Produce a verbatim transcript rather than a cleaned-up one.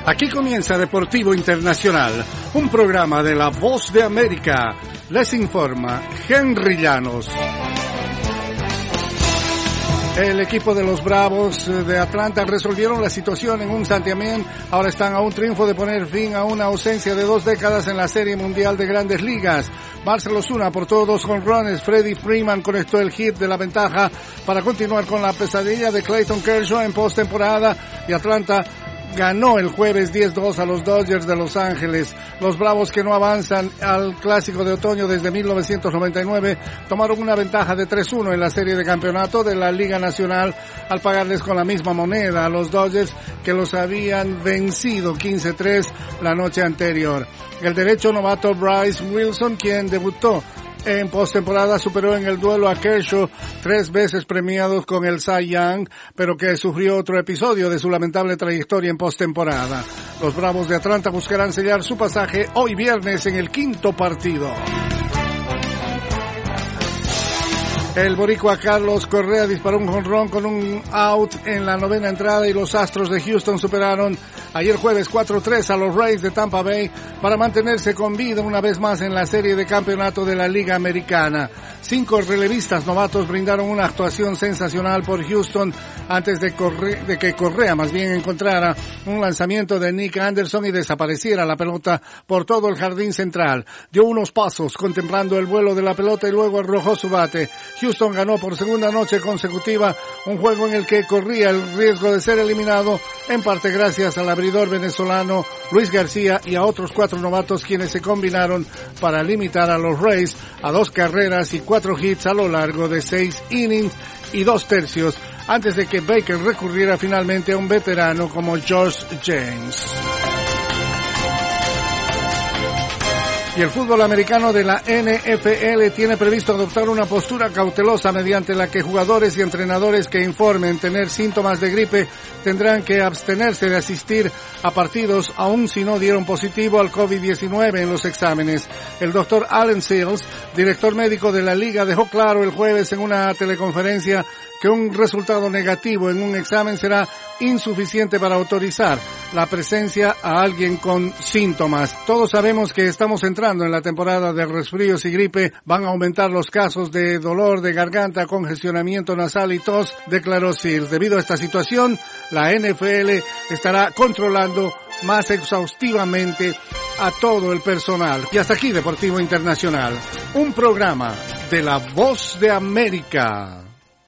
Aquí comienza Deportivo Internacional, un programa de La Voz de América. Les informa Henry Llanos. El equipo de los Bravos de Atlanta resolvieron la situación en un santiamén. Ahora están a un triunfo de poner fin a una ausencia de dos décadas en la Serie Mundial de Grandes Ligas. Marcell Ozuna aportó dos jonrones. Freddie Freeman conectó el hit de la ventaja para continuar con la pesadilla de Clayton Kershaw en postemporada. Y Atlanta ganó el jueves diez dos a los Dodgers de Los Ángeles. Los Bravos, que no avanzan al Clásico de Otoño desde mil novecientos noventa y nueve, tomaron una ventaja de tres uno en la serie de campeonato de la Liga Nacional al pagarles con la misma moneda a los Dodgers, que los habían vencido quince tres la noche anterior. El derecho novato Bryce Wilson, quien debutó en postemporada, superó en el duelo a Kershaw, tres veces premiados con el Cy Young, pero que sufrió otro episodio de su lamentable trayectoria en postemporada. Los Bravos de Atlanta buscarán sellar su pasaje hoy viernes en el quinto partido. El boricua Carlos Correa disparó un jonrón con un out en la novena entrada y los Astros de Houston superaron ayer jueves cuatro tres a los Rays de Tampa Bay para mantenerse con vida una vez más en la serie de campeonato de la Liga Americana. Cinco relevistas novatos brindaron una actuación sensacional por Houston antes de, Corre- de que Correa más bien encontrara un lanzamiento de Nick Anderson y desapareciera la pelota por todo el jardín central. Dio unos pasos contemplando el vuelo de la pelota y luego arrojó su bate. Houston ganó por segunda noche consecutiva un juego en el que corría el riesgo de ser eliminado, en parte gracias al abridor venezolano Luis García y a otros cuatro novatos quienes se combinaron para limitar a los Rays a dos carreras y cuatro hits a lo largo de seis innings y dos tercios antes de que Baker recurriera finalmente a un veterano como George James. Y el fútbol americano de la N F L tiene previsto adoptar una postura cautelosa mediante la que jugadores y entrenadores que informen tener síntomas de gripe tendrán que abstenerse de asistir a partidos aun si no dieron positivo al COVID diecinueve en los exámenes. El doctor Allen Seals, director médico de la liga, dejó claro el jueves en una teleconferencia que un resultado negativo en un examen será insuficiente para autorizar la presencia a alguien con síntomas. Todos sabemos que estamos entrando en la temporada de resfríos y gripe. Van a aumentar los casos de dolor de garganta, congestionamiento nasal y tos, declaró Sears. Debido a esta situación, la N F L estará controlando más exhaustivamente a todo el personal. Y hasta aquí Deportivo Internacional, un programa de La Voz de América.